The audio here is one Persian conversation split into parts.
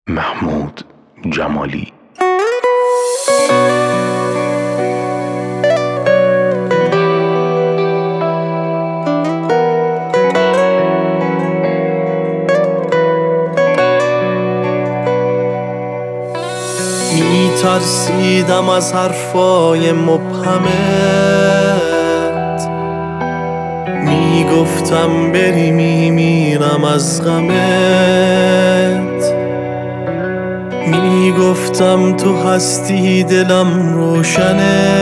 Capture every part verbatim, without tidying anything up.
محمود جمالی. میترسیدم از حرفای مبهمت، میگفتم بری میمیرم از غمت، میگفتم تو هستی دلم روشنه،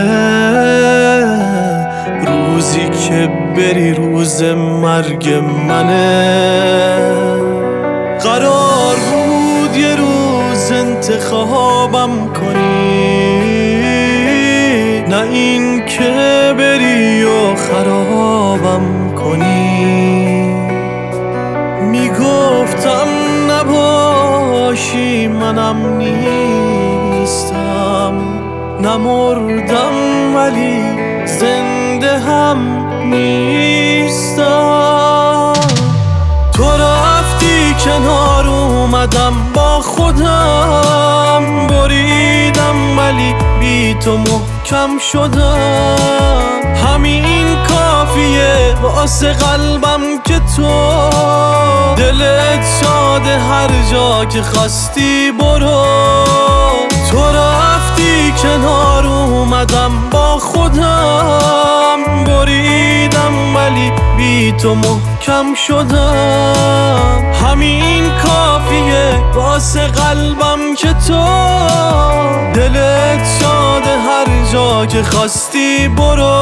روزی که بری روز مرگ منه. قرار بود یه روز انتخابم کنی، نه این که بری و خرابم کنی. میگفتم نباشی منم نیستم، نمردم ولی زنده هم نیستم. تو رفتی کنار اومدم با خودم، بریدم ولی بی تو محکم شدم. همین کافیه واسه قلبم که تو دلت شاده هر جا که خواستی برو. تو رفتی کنار اومدم با خودم، بریدم ولی بی تو محکم شدم. همین کافیه واسه قلبم که تو دلت شاده هر جا که خواستی برو.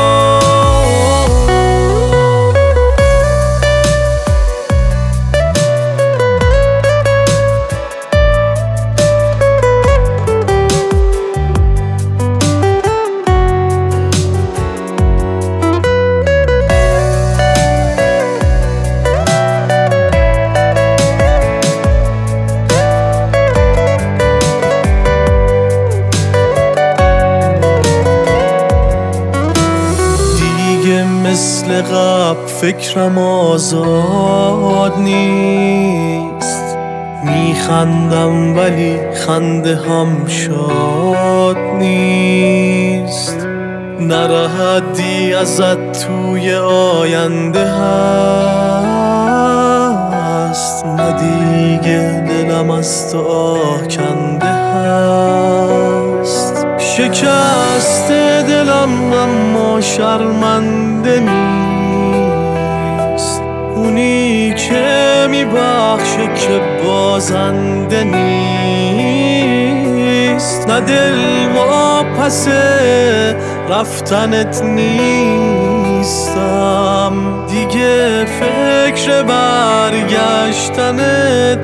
مثل قبل فکرم آزاد نیست، میخندم ولی خنده هم شاد نیست. نردی ازت توی آینده هست، نه دیگه دلم از تو آکنده هست. شکست دلم اما شرمنده نیست، اونی که میبخشه که بازنده نیست. نه دل واپس رفتنت نیستم، دیگه فکر برگشتنت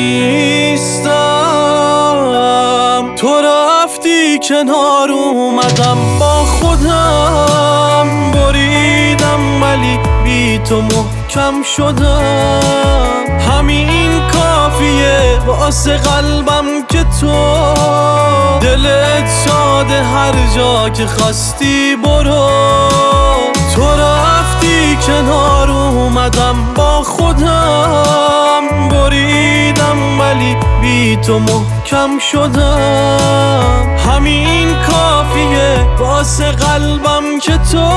نیستم. تو رفتی کنار اومدم با خودم، بریدم ولی بی تو محکم شدم. همین کافیه واسه قلبم که تو دلت شاده هر جا که خواستی برو. تو رفتی کنار اومدم با خودم، بریدم ولی بی تو محکم شدم. همین کافیه واسه قلبم که تو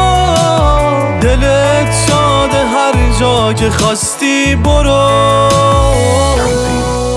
دلت شاده هر جا که خواستی برو.